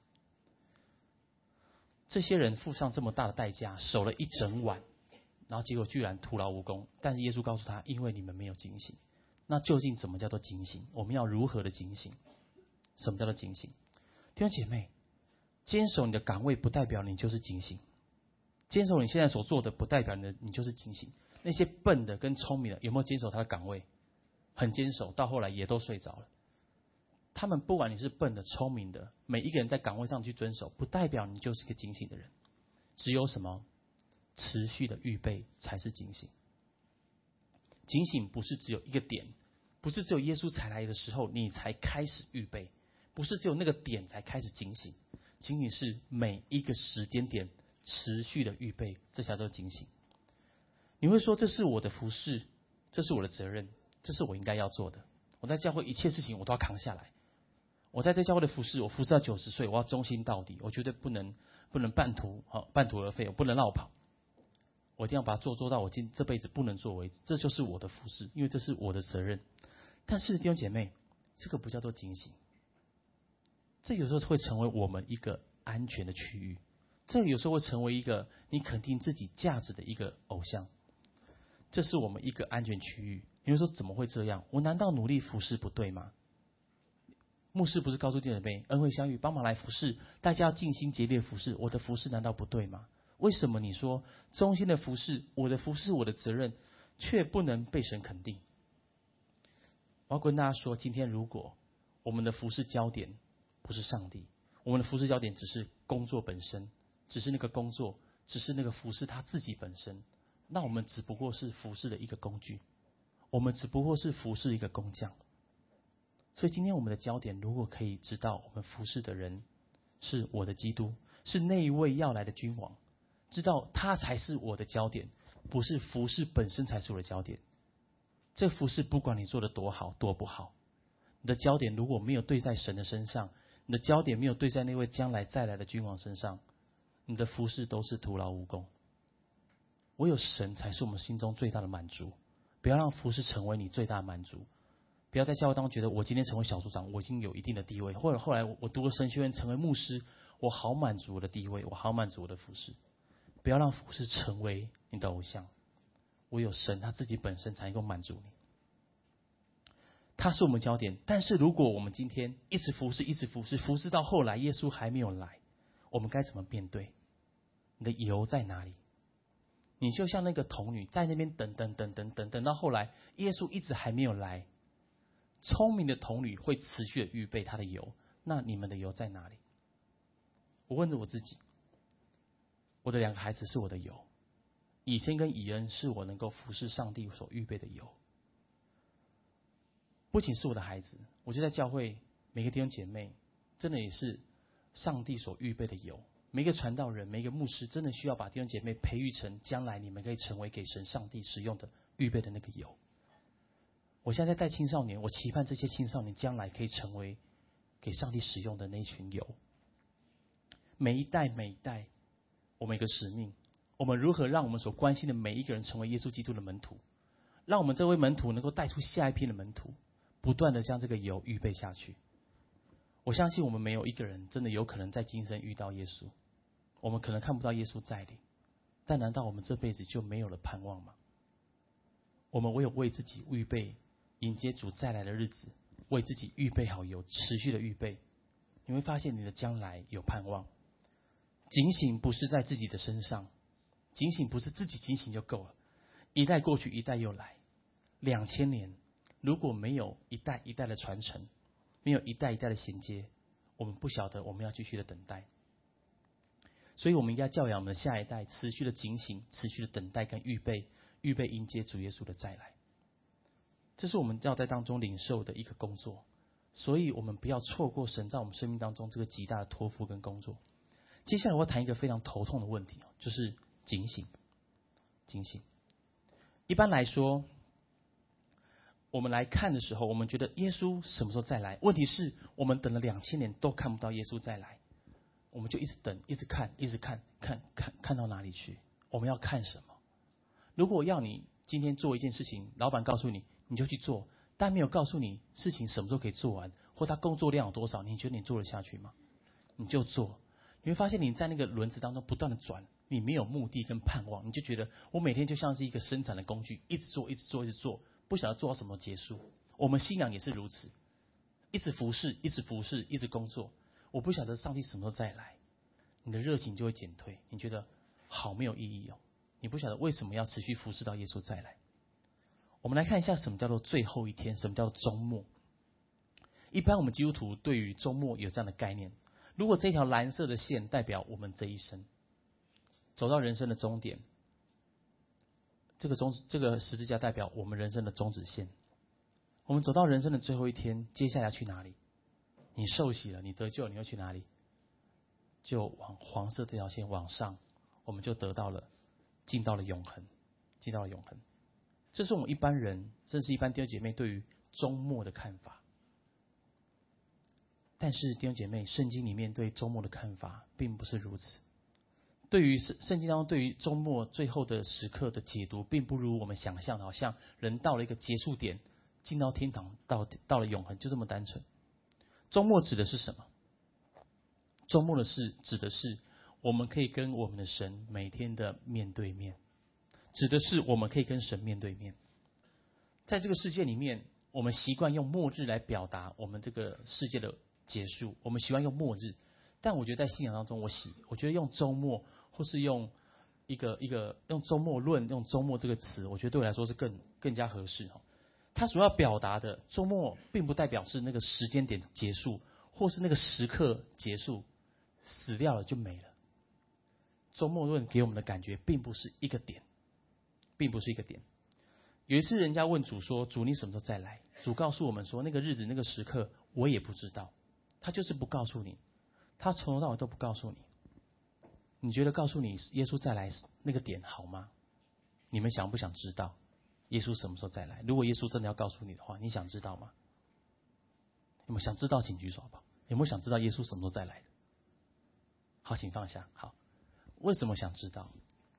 这些人付上这么大的代价，守了一整晚，然后结果居然徒劳无功。但是耶稣告诉他，因为你们没有警醒。那究竟怎么叫做警醒？我们要如何的警醒？什么叫做警醒？弟兄姐妹，坚守你的岗位不代表你就是警醒，坚守你现在所做的不代表你的你就是警醒。那些笨的跟聪明的有没有坚守他的岗位？很坚守，到后来也都睡着了。他们不管你是笨的聪明的，每一个人在岗位上去遵守，不代表你就是个警醒的人。只有什么持续的预备才是警醒。警醒不是只有一个点，不是只有耶稣才来的时候你才开始预备，不是只有那个点才开始警醒。警醒是每一个时间点持续的预备，这才叫警醒。你会说这是我的服事，这是我的责任，这是我应该要做的。我在教会一切事情我都要扛下来。我在这教会的服事，我服事到九十岁，我要忠心到底，我绝对不能不能半途好半途而废，我不能落跑，我一定要把它做做到我今这辈子不能做为止。这就是我的服事，因为这是我的责任。但是弟兄姐妹，这个不叫做警醒，这有时候会成为我们一个安全的区域，这有时候会成为一个你肯定自己价值的一个偶像。这是我们一个安全区域。你会说怎么会这样？我难道努力服侍不对吗？牧师不是告诉弟兄姐妹恩惠相遇帮忙来服侍，大家要尽心竭力服侍，我的服侍难道不对吗？为什么你说忠心的服侍，我的服侍我的责任却不能被神肯定？我要跟大家说，今天如果我们的服侍焦点不是上帝，我们的服侍焦点只是工作本身，只是那个工作，只是那个服侍他自己本身，那我们只不过是服侍的一个工具，我们只不过是服侍一个工匠。所以今天我们的焦点如果可以知道我们服侍的人是我的基督，是那一位要来的君王，知道他才是我的焦点， 不是服事本身才是我的焦点。这服事不管你做的多好多不好，你的焦点如果没有对在神的身上，你的焦点没有对在那位将来再来的君王身上，你的服事都是徒劳无功。唯有神才是我们心中最大的满足，不要让服事成为你最大的满足。不要在教会当中觉得我今天成为小组长，我已经有一定的地位，或者后来我读了神学院成为牧师，我好满足我的地位，我好满足我的服事。不要让服事成为你的偶像，唯有神他自己本身才能够满足你，他是我们焦点。但是如果我们今天一直服事一直服事服事到后来耶稣还没有来，我们该怎么面对？你的油在哪里？你就像那个童女在那边等等等等等等到后来耶稣一直还没有来，聪明的童女会持续的预备她的油，那你们的油在哪里？我问着我自己，我的两个孩子是我的油，以先跟以恩是我能够服侍上帝所预备的油。不仅是我的孩子，我就在教会每个弟兄姐妹真的也是上帝所预备的油。每个传道人每个牧师真的需要把弟兄姐妹培育成将来你们可以成为给神上帝使用的预备的那个油。我现在在带青少年，我期盼这些青少年将来可以成为给上帝使用的那一群油。每一代每一代我们有一个使命，我们如何让我们所关心的每一个人成为耶稣基督的门徒，让我们这位门徒能够带出下一批的门徒，不断的将这个油预备下去。我相信我们没有一个人真的有可能在今生遇到耶稣，我们可能看不到耶稣再临，但难道我们这辈子就没有了盼望吗？我们唯有为自己预备迎接主再来的日子，为自己预备好油，持续的预备，你会发现你的将来有盼望。警醒不是在自己的身上，警醒不是自己警醒就够了，一代过去一代又来，两千年如果没有一代一代的传承，没有一代一代的衔接，我们不晓得我们要继续的等待。所以我们应该教养我们的下一代持续的警醒，持续的等待跟预备，预备迎接主耶稣的再来。这是我们要在当中领受的一个工作，所以我们不要错过神在我们生命当中这个极大的托付跟工作。接下来我要谈一个非常头痛的问题，就是警醒。警醒。一般来说，我们来看的时候，我们觉得耶稣什么时候再来？问题是我们等了两千年都看不到耶稣再来，我们就一直等，一直看，一直看，看看看到哪里去？我们要看什么？如果要你今天做一件事情，老板告诉你，你就去做，但没有告诉你事情什么时候可以做完，或他工作量有多少，你觉得你做得下去吗？你就做。你会发现你在那个轮子当中不断的转，你没有目的跟盼望，你就觉得我每天就像是一个生产的工具，一直做一直做一直做，不晓得做到什么结束。我们信仰也是如此，一直服侍一直服侍一直工作，我不晓得上帝什么时候再来，你的热情就会减退，你觉得好没有意义哦，你不晓得为什么要持续服侍到耶稣再来。我们来看一下什么叫做最后一天，什么叫做周末。一般我们基督徒对于周末有这样的概念，如果这条蓝色的线代表我们这一生走到人生的终点，这个终这个十字架代表我们人生的终止线。我们走到人生的最后一天，接下来去哪里？你受洗了，你得救了，你要去哪里？就往黄色这条线往上，我们就得到了进到了永恒，进到了永恒。这是我们一般人，甚至一般弟兄姐妹对于周末的看法。但是弟兄姐妹，圣经里面对周末的看法并不是如此。对于圣经当中对于周末最后的时刻的解读，并不如我们想象的，好像人到了一个结束点，进到天堂，到到了永恒，就这么单纯。周末指的是什么？周末的事指的是我们可以跟我们的神每天的面对面，指的是我们可以跟神面对面。在这个世界里面，我们习惯用末日来表达我们这个世界的结束，我们习惯用末日。但我觉得在信仰当中，我喜我觉得用周末，或是用一个一个用周末论，用周末这个词，我觉得对我来说是更更加合适。它所要表达的周末，并不代表是那个时间点结束，或是那个时刻结束，死掉了就没了。周末论给我们的感觉，并不是一个点，并不是一个点。有一次，人家问主说：“主，你什么时候再来？”主告诉我们说：“那个日子，那个时刻，我也不知道。”他就是不告诉你，他从头到尾都不告诉你。你觉得告诉你耶稣再来那个点好吗？ 你们想不想知道耶稣什么时候再来？如果耶稣真的要告诉你的话，你想知道吗？有没有想知道，请举手好不好？有没有想知道耶稣什么时候再来的？好，请放下。好，为什么想知道？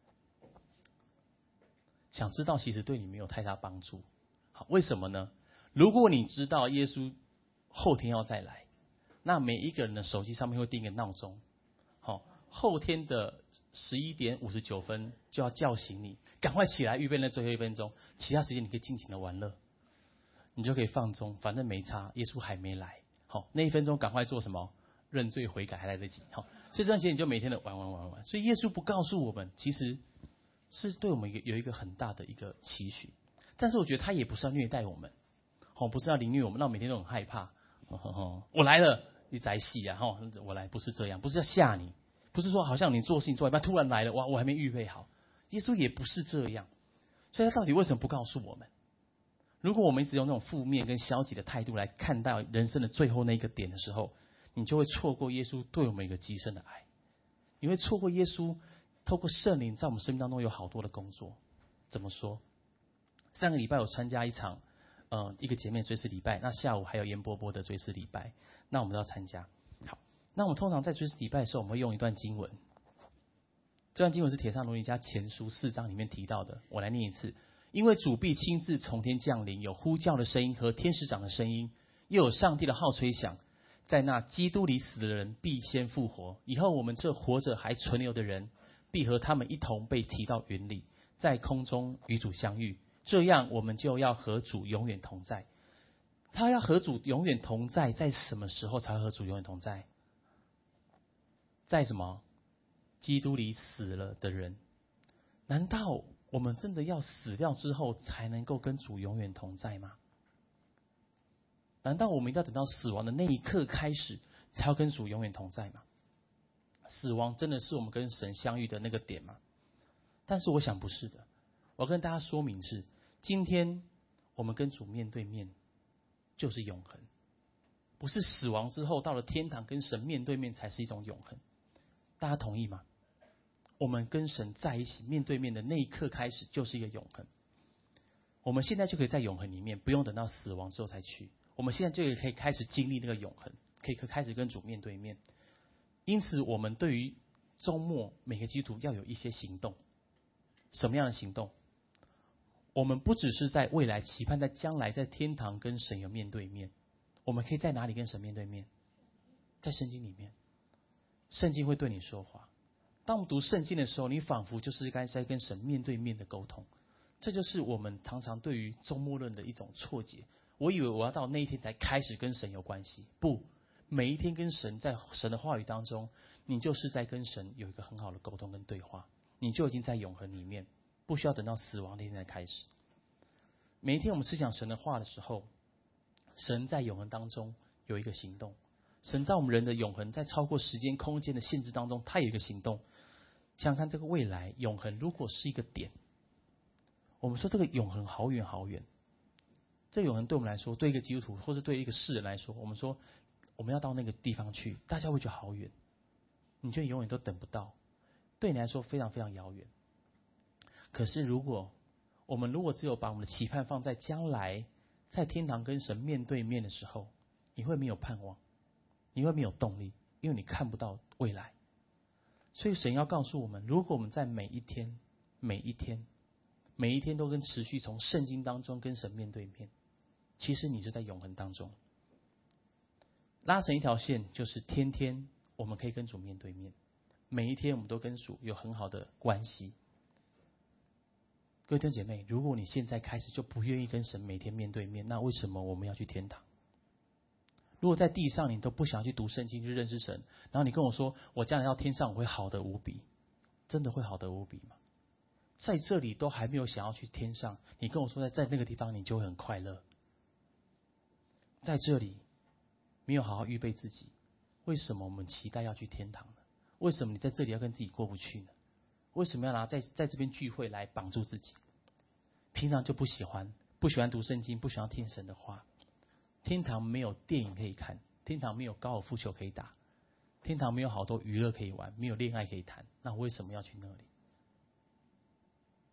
想知道其实对你没有太大帮助。好，为什么呢？如果你知道耶稣后天要再来，那每一个人的手机上面会定一个闹钟，好，后天的十一点五十九分就要叫醒你，赶快起来预备那最后一分钟，其他时间你可以尽情的玩乐，你就可以放纵，反正没差，耶稣还没来。好，那一分钟赶快做什么？认罪悔改还来得及。好，所以这段时间你就每天的玩玩玩玩。所以耶稣不告诉我们，其实是对我们有一个很大的一个期许，但是我觉得他也不是要虐待我们，哦，不是要凌虐我们，让我每天都很害怕。哦哦、我来了，你宅戏啊，哦，我来，不是这样，不是要吓你，不是说好像你做事情做一半突然来了，哇，我还没预备好。耶稣也不是这样，所以他到底为什么不告诉我们？如果我们一直用那种负面跟消极的态度来看待人生的最后那一个点的时候，你就会错过耶稣对我们一个极深的爱，你会错过耶稣透过圣灵在我们生命当中有好多的工作。怎么说？上个礼拜我参加一场呃一个姐妹追思礼拜，那下午还有严波波的追思礼拜，那我们都要参加。好，那我们通常在追思礼拜的时候，我们会用一段经文，这段经文是帖撒罗尼迦前书四章里面提到的，我来念一次。因为主必亲自从天降临，有呼叫的声音和天使长的声音，又有上帝的号吹响，在那基督里死的人必先复活，以后我们这活着还存留的人，必和他们一同被提到云里，在空中与主相遇，这样我们就要和主永远同在。他要和主永远同在，在什么时候才会和主永远同在？在什么？基督里死了的人。难道我们真的要死掉之后才能够跟主永远同在吗？难道我们一定要等到死亡的那一刻开始才要跟主永远同在吗？死亡真的是我们跟神相遇的那个点吗？但是我想不是的。我要跟大家说明是，今天我们跟主面对面就是永恒，不是死亡之后到了天堂跟神面对面才是一种永恒。大家同意吗？我们跟神在一起面对面的那一刻开始就是一个永恒。我们现在就可以在永恒里面，不用等到死亡之后才去。我们现在就可以开始经历那个永恒，可以开始跟主面对面。因此我们对于周末每个基督徒要有一些行动。什么样的行动？我们不只是在未来期盼在将来在天堂跟神有面对面，我们可以在哪里跟神面对面？在圣经里面，圣经会对你说话。当我们读圣经的时候，你仿佛就是该在跟神面对面的沟通。这就是我们常常对于周末论的一种错解。我以为我要到那一天才开始跟神有关系，不，每一天跟神在神的话语当中，你就是在跟神有一个很好的沟通跟对话，你就已经在永恒里面，不需要等到死亡那天才开始。每一天我们思想神的话的时候，神在永恒当中有一个行动，神在我们人的永恒在超过时间空间的限制当中，他有一个行动。想想看，这个未来永恒如果是一个点，我们说这个永恒好远好远，这个永恒对我们来说，对一个基督徒或是对一个世人来说，我们说我们要到那个地方去，大家会觉得好远，你就永远都等不到，对你来说非常非常遥远。可是如果我们如果只有把我们的期盼放在将来在天堂跟神面对面的时候，你会没有盼望，你会没有动力，因为你看不到未来。所以神要告诉我们，如果我们在每一天每一天每一天都跟持续从圣经当中跟神面对面，其实你是在永恒当中。拉成一条线，就是天天我们可以跟主面对面，每一天我们都跟主有很好的关系。各位弟兄姐妹，如果你现在开始就不愿意跟神每天面对面，那为什么我们要去天堂？如果在地上你都不想去读圣经去认识神，然后你跟我说我将来到天上我会好得无比，真的会好得无比吗？在这里都还没有想要去天上，你跟我说在在那个地方你就会很快乐。在这里没有好好预备自己，为什么我们期待要去天堂呢？为什么你在这里要跟自己过不去呢？为什么要拿在在这边聚会来绑住自己？平常就不喜欢不喜欢读圣经，不喜欢听神的话。天堂没有电影可以看，天堂没有高尔夫球可以打，天堂没有好多娱乐可以玩，没有恋爱可以谈，那为什么要去那里？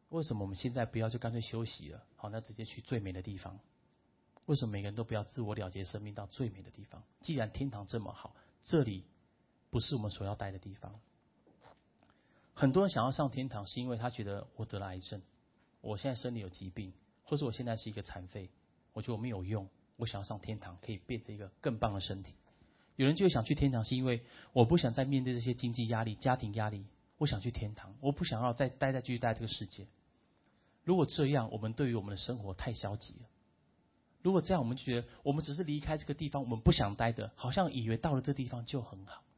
为什么我们现在不要就干脆休息了？好，那直接去最美的地方。为什么每个人都不要自我了结生命到最美的地方？既然天堂这么好，这里不是我们所要待的地方。很多人想要上天堂，是因为他觉得我得了癌症，我现在身体有疾病，或者我现在是一个残废，我觉得我没有用，我想要上天堂，可以变成一个更棒的身体。有人就会想去天堂，是因为我不想再面对这些经济压力、家庭压力，我想去天堂，我不想要再待在继续待这个世界。如果这样，我们对于我们的生活太消极了。如果这样，我们就觉得我们只是离开这个地方，我们不想待的，好像以为到了这个地方就很好。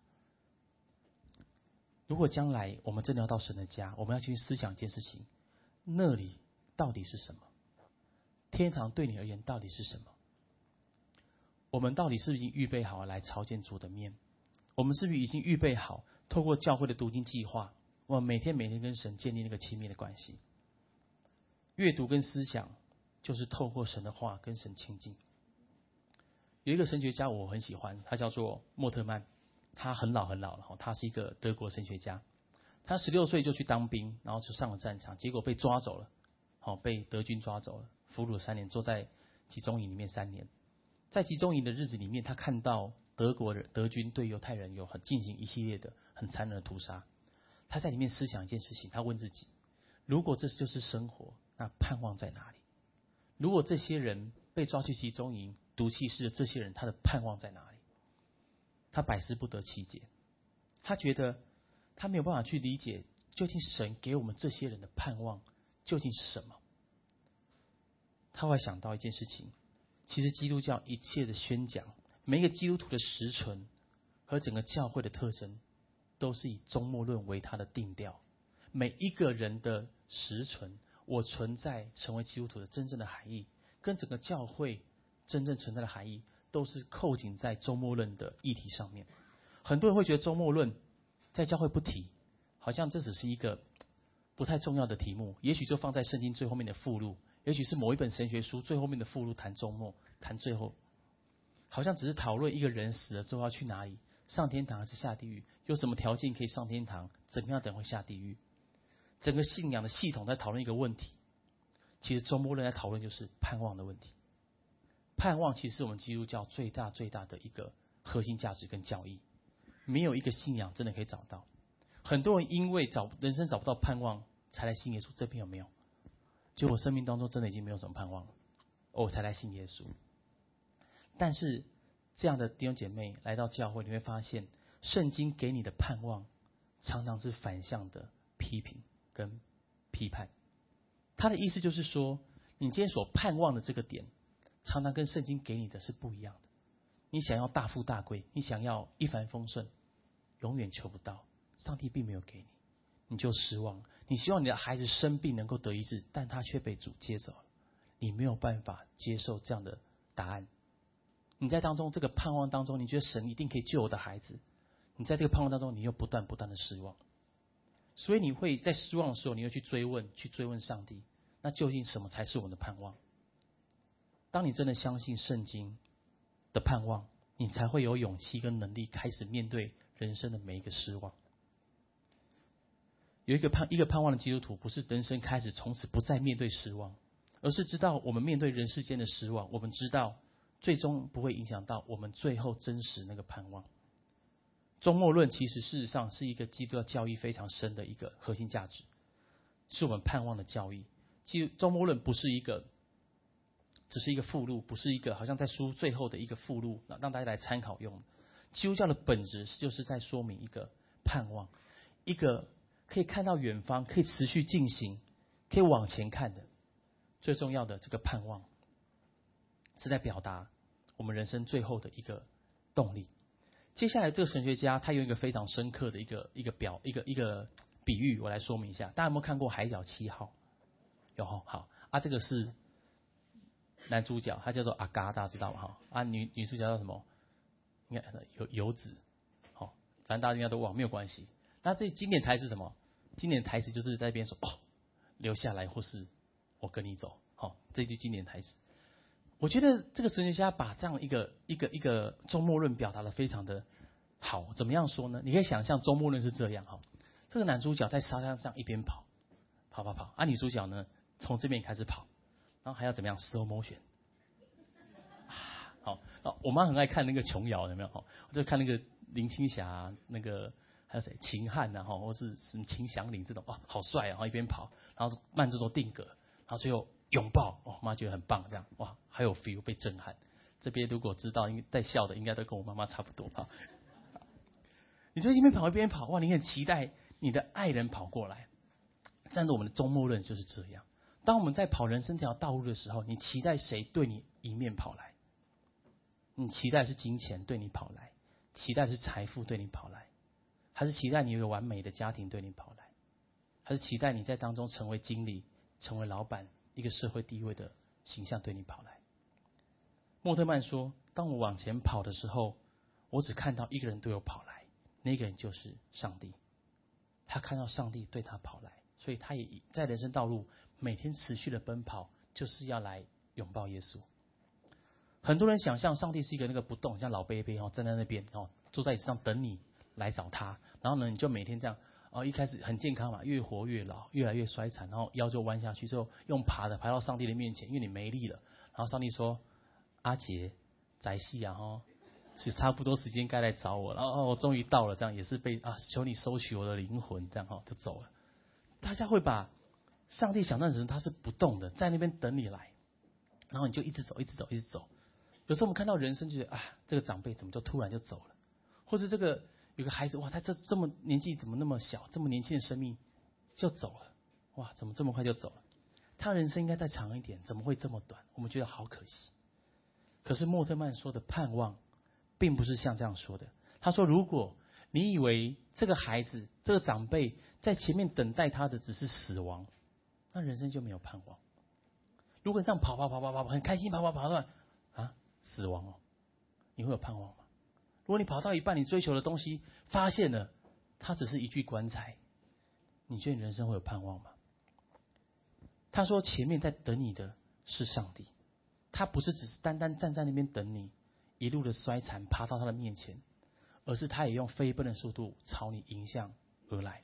如果将来我们真的要到神的家，我们要去思想一件事情：那里到底是什么？天堂对你而言到底是什么？我们到底是不是已经预备好来朝见主的面？我们是不是已经预备好，透过教会的读经计划，我们每天每天跟神建立那个亲密的关系？阅读跟思想就是透过神的话跟神亲近。有一个神学家我很喜欢，他叫做莫特曼，他很老很老了，他是一个德国神学家。他十六岁就去当兵，然后就上了战场，结果被抓走了，被德军抓走了，俘虏三年，坐在集中营里面三年。在集中营的日子里面，他看到德国人德军对犹太人有很进行一系列的很残忍的屠杀。他在里面思想一件事情，他问自己：如果这就是生活，那盼望在哪里？如果这些人被抓去集中营毒气室的这些人，他的盼望在哪里？他百思不得其解。他觉得他没有办法去理解，究竟神给我们这些人的盼望究竟是什么？他会想到一件事情，其实基督教一切的宣讲，每一个基督徒的实存和整个教会的特征，都是以终末论为它的定调。每一个人的实存，我存在成为基督徒的真正的含义，跟整个教会真正存在的含义，都是扣紧在终末论的议题上面。很多人会觉得终末论在教会不提，好像这只是一个不太重要的题目，也许就放在圣经最后面的附录，也许是某一本神学书最后面的附录谈终末，谈最后，好像只是讨论一个人死了之后要去哪里，上天堂还是下地狱，有什么条件可以上天堂，怎么样等会下地狱。整个信仰的系统在讨论一个问题，其实终末论在讨论就是盼望的问题。盼望其实是我们基督教最大最大的一个核心价值跟教义，没有一个信仰真的可以找到。很多人因为找人生找不到盼望才来信耶稣，这边有没有？就我生命当中真的已经没有什么盼望了，我才来信耶稣。但是这样的弟兄姐妹来到教会，你会发现圣经给你的盼望常常是反向的批评跟批判。他的意思就是说，你今天所盼望的这个点常常跟圣经给你的是不一样的。你想要大富大贵，你想要一帆风顺，永远求不到，上帝并没有给你，你就失望。你希望你的孩子生病能够得医治，但他却被主接走了，你没有办法接受这样的答案。你在当中这个盼望当中，你觉得神一定可以救我的孩子，你在这个盼望当中，你又不断不断的失望。所以你会在失望的时候，你会去追问，去追问上帝，那究竟什么才是我们的盼望？当你真的相信圣经的盼望，你才会有勇气跟能力开始面对人生的每一个失望。有一个盼一个盼望的基督徒，不是人生开始从此不再面对失望，而是知道我们面对人世间的失望，我们知道最终不会影响到我们最后真实那个盼望。终末论其实事实上是一个基督教教义非常深的一个核心价值，是我们盼望的教义。其实终末论不是一个只是一个附录，不是一个好像在书最后的一个附录，让大家来参考用。基督教的本质就是在说明一个盼望，一个可以看到远方，可以持续进行，可以往前看的。最重要的这个盼望，是在表达我们人生最后的一个动力。接下来这个神学家他用一个非常深刻的一个一个表一个一个比喻，我来说明一下。大家有没有看过《海角七号》？有哈，好啊，这个是男主角，他叫做阿嘎，大家知道吗？哈啊，女女主角叫什么？应该游游子，好，反正大家应该都忘，没有关系。那这经典台词是什么？经典台词就是在那边说哦，留下来或是我跟你走，好，这句经典台词。我觉得这个神学家把这样一个一个一个终末论表达的非常的好。怎么样说呢？你可以想象终末论是这样哈，这个男主角在沙滩上一边跑，跑跑跑跑。啊，女主角呢，从这边开始跑，然后还要怎么样 slow motion。好，我妈很爱看那个琼瑶，有没有？我就看那个林青霞，那个还有谁，秦汉呐，哈，或是什么秦祥林这种，哇，好帅啊！然后一边跑，然后慢动作定格，然后最后拥抱，哦，妈觉得很棒，这样，哇，还有 feel 被震撼。这边如果知道在笑的，应该都跟我妈妈差不多哈。你就一边跑一边跑，哇，你很期待你的爱人跑过来。但是我们的终末论就是这样：当我们在跑人生这条道路的时候，你期待谁对你迎面跑来？你期待是金钱对你跑来，期待是财富对你跑来，还是期待你有一个完美的家庭对你跑来，还是期待你在当中成为经理、成为老板、一个社会地位的形象对你跑来？莫特曼说：当我往前跑的时候，我只看到一个人对我跑来，那个人就是上帝。他看到上帝对他跑来，所以他也在人生道路每天持续的奔跑，就是要来拥抱耶稣。很多人想象上帝是一个那个不动，像老贝贝哦，站在那边哦，坐在椅子上等你来找他。然后呢，你就每天这样哦，一开始很健康嘛，越活越老，越来越衰残，然后腰就弯下去，之后用爬的爬到上帝的面前，因为你没力了。然后上帝说：“阿杰，宅系啊哈，是差不多时间该来找我了。哦，我终于到了，这样也是被啊，求你收取我的灵魂，这样哈就走了。”大家会把上帝想象成他是不动的，在那边等你来，然后你就一直走，一直走，一直走。有时候我们看到人生，就觉得啊，这个长辈怎么就突然就走了，或者这个有个孩子，哇，他这这么年纪怎么那么小，这么年轻的生命就走了，哇，怎么这么快就走了？他人生应该再长一点，怎么会这么短？我们觉得好可惜。可是莫特曼说的盼望，并不是像这样说的。他说，如果你以为这个孩子、这个长辈在前面等待他的只是死亡，那人生就没有盼望。如果你这样跑跑跑跑跑，很开心跑跑跑到啊死亡哦，你会有盼望吗？如果你跑到一半，你追求的东西发现了，它只是一具棺材，你觉得你人生会有盼望吗？他说，前面在等你的是上帝，他不是只是单单站在那边等你，一路的衰残爬到他的面前，而是他也用飞奔的速度朝你迎向而来。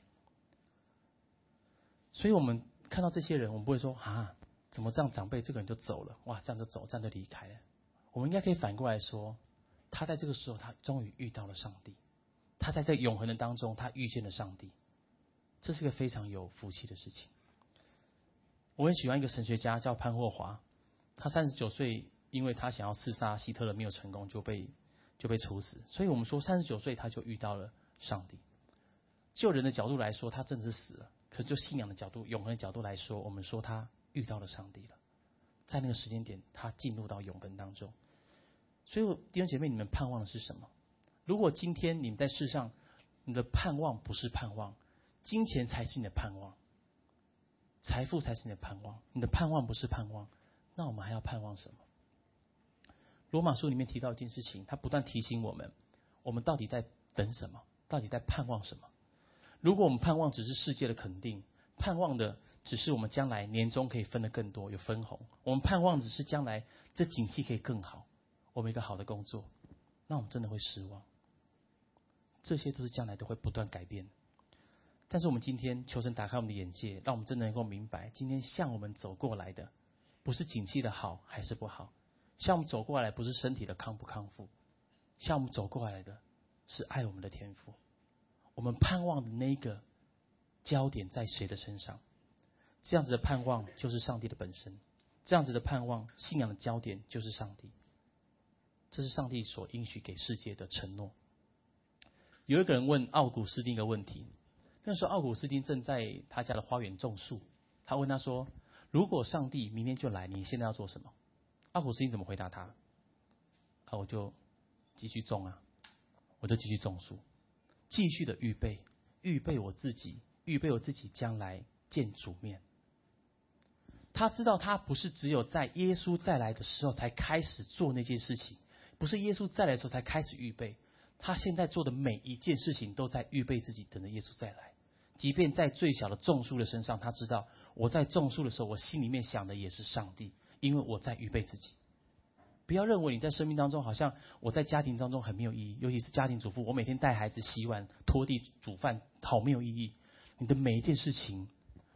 所以我们看到这些人，我们不会说啊，怎么这样长辈这个人就走了，哇，这样就走，这样就离开了。我们应该可以反过来说，他在这个时候，他终于遇到了上帝，他在这永恒的当中，他遇见了上帝，这是个非常有福气的事情。我很喜欢一个神学家叫潘霍华，他三十九岁，因为他想要刺杀希特勒没有成功，就被就被处死。所以我们说三十九岁他就遇到了上帝。就人的角度来说，他真的是死了。可是就信仰的角度、永恒的角度来说，我们说他遇到了上帝了。在那个时间点，他进入到永恒当中。所以弟兄姐妹，你们盼望的是什么？如果今天你们在世上，你的盼望不是盼望，金钱才是你的盼望，财富才是你的盼望，你的盼望不是盼望，那我们还要盼望什么？罗马书里面提到一件事情，他不断提醒我们，我们到底在等什么？到底在盼望什么？如果我们盼望只是世界的肯定，盼望的只是我们将来年终可以分得更多，有分红，我们盼望只是将来这景气可以更好，我们一个好的工作，那我们真的会失望。这些都是将来都会不断改变。但是我们今天求神打开我们的眼界，让我们真的能够明白，今天向我们走过来的不是景气的好还是不好，向我们走过来不是身体的康不康复，向我们走过来的是爱我们的天父。我们盼望的那个焦点在谁的身上？这样子的盼望就是上帝的本身，这样子的盼望，信仰的焦点就是上帝。这是上帝所应许给世界的承诺。有一个人问奥古斯丁一个问题，那时候奥古斯丁正在他家的花园种树，他问他说，如果上帝明天就来，你现在要做什么？奥古斯丁怎么回答他？啊，我就继续种啊，我就继续种树，继续的预备，预备我自己，预备我自己将来见主面。他知道他不是只有在耶稣再来的时候才开始做那件事情，不是耶稣再来的时候才开始预备，他现在做的每一件事情都在预备自己，等着耶稣再来。即便在最小的种树的身上，他知道我在种树的时候，我心里面想的也是上帝，因为我在预备自己。不要认为你在生命当中好像我在家庭当中很没有意义，尤其是家庭主妇，我每天带孩子洗碗拖地煮饭好没有意义。你的每一件事情，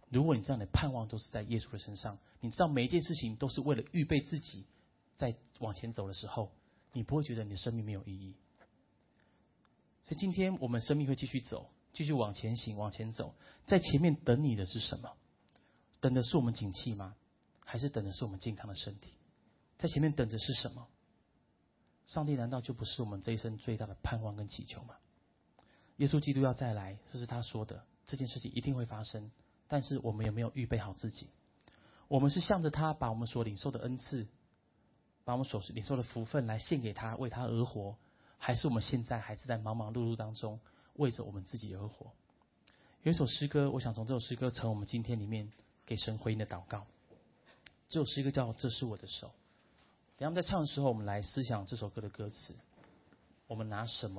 如果你知道你的盼望都是在耶稣的身上，你知道每一件事情都是为了预备自己在往前走的时候，你不会觉得你的生命没有意义。所以今天我们生命会继续走，继续往前行，往前走。在前面等你的是什么？等的是我们景气吗？还是等的是我们健康的身体？在前面等着是什么？上帝难道就不是我们这一生最大的盼望跟祈求吗？耶稣基督要再来，这是他说的，这件事情一定会发生。但是我们有没有预备好自己？我们是向着他，把我们所领受的恩赐，把我们所领受的福分来献给他，为他而活，还是我们现在还是在忙忙碌碌当中为着我们自己而活？有一首诗歌，我想从这首诗歌成我们今天里面给神回应的祷告。这首诗歌叫《这是我的手》。等一下我们在唱的时候，我们来思想这首歌的歌词。我们拿什么